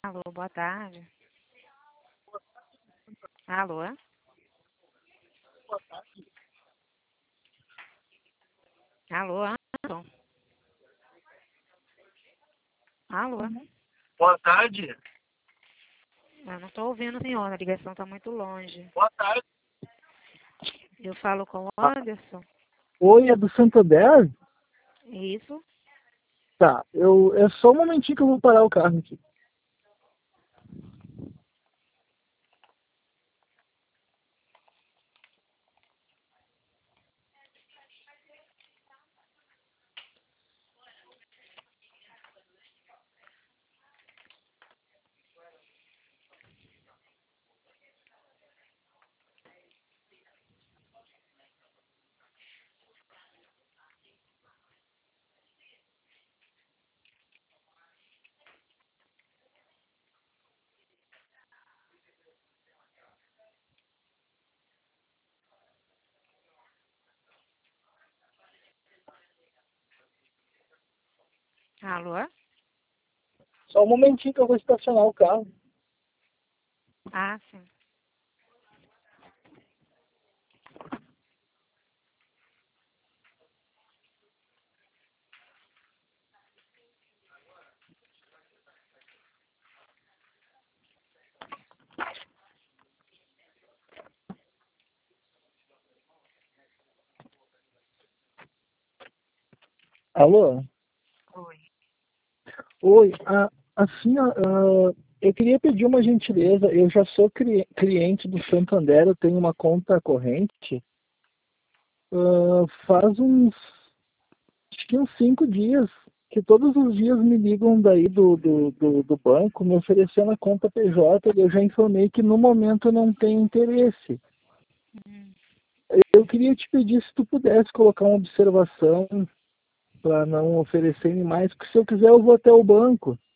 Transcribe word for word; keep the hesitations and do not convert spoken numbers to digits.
Alô, boa tarde. Alô? Alô, Anderson? Alô? Boa tarde. Eu não estou ouvindo, senhor. A ligação está muito longe. Boa tarde. Eu falo com o Anderson. Oi, é do Santander? Isso? Tá, eu, é só um momentinho que eu vou parar o carro aqui. Alô? Só um momentinho que eu vou estacionar o carro. Ah, sim. Alô? Oi. Oi, a, assim, ó, ah, eu queria pedir uma gentileza. Eu já sou cli- cliente do Santander, eu tenho uma conta corrente. Ah, faz uns, acho que uns cinco dias, que todos os dias me ligam daí do, do, do, do banco, me oferecendo a conta P J, e eu já informei que no momento não tem interesse. Hum. Eu queria te pedir se tu pudesse colocar uma observação para não oferecerem mais, porque se eu quiser eu vou até o banco.